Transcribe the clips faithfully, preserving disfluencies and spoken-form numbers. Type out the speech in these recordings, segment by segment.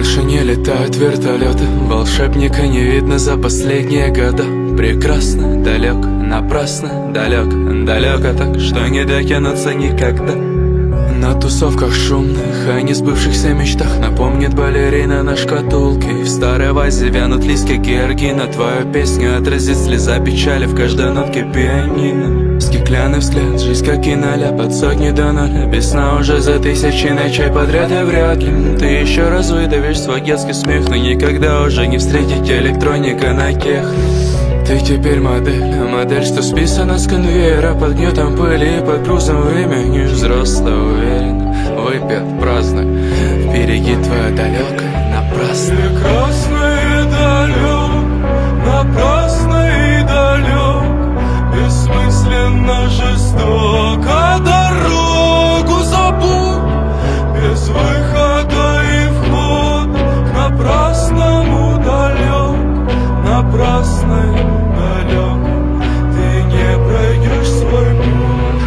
Больше не летают вертолеты, волшебника не видно за последние года. Прекрасно, далек, напрасно, далек, далеко так, что не дотянуться никогда. На тусовках шумных, о несбывшихся мечтах напомнит балерина на шкатулке. И в старой вазе вянут листья георгина. Твою песню отразит слеза печали в каждой нотке пианино. Стеклянный взгляд, жизнь как киноляп от сотни до ноля. Без сна уже за тысячи ночей подряд и вряд ли ты еще раз выдавишь свой детский смех. Но никогда уже не встретить электроника на тех. Ты теперь модель, модель, что списана с конвейера. Под гнетом пыли и под грузом времени. Взрослый, уверен, выпьет, празднуй. Впереди твоя далекая, напрасно. Прекрасно и далек, напрасно и далек. Бессмысленно жестоко дорогу забудь. Без выхода и входа к напрасному далек, напрасной далек. Ты не пройдешь свой путь.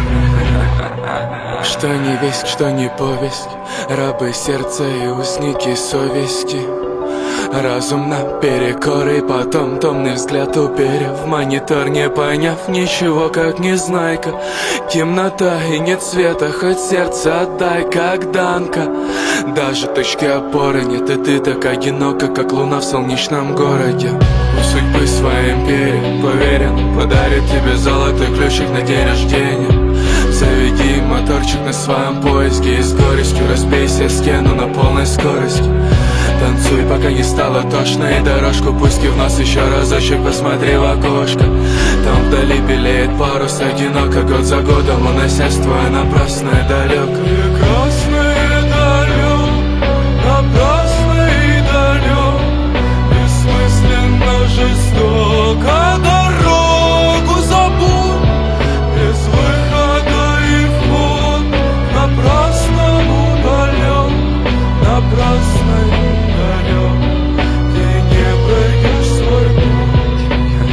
Что не весть, что не повесть, рабы сердца и узники совести. Разум наперекор, и потом томный взгляд уперев в монитор, не поняв ничего, как незнайка. Темнота и нет света, хоть сердце отдай, как Данка. Даже точки опоры нет, и ты так одинока, как луна в солнечном городе. У судьбы своей империи поверен, подарит тебе золотой ключик на день рождения. Заведи моторчик на своем поиске и с горестью разбейся стену на полной скорости. Танцуй, пока не стало тошно, и дорожку пусти в нос еще разочек, посмотри в окошко. Там вдали белеет парус, одиноко год за годом, уносясь твое напрасное далек. Прекрасно и далек, напрасно и далек. Бессмысленно жестоко дорогу забудь. Без выхода и вход к напрасному далек, напрасной далек. Ты не пройдешь свой путь.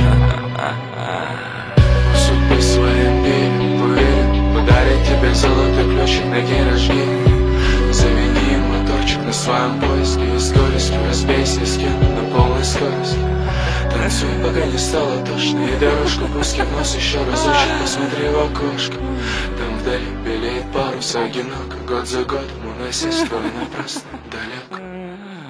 Судьбы своей империи поверен, подарит тебе золотой ключик на день рождения. Заведи моторчик на своем поиске и с горестью разбейся стену на полной скорости. Танцуй, пока не стало тошно, и дорожку пуски в нос еще разочек, посмотри в окошко. Там вдали белеет парус, одиноко, год за годом, уносясь твой напрасно далек.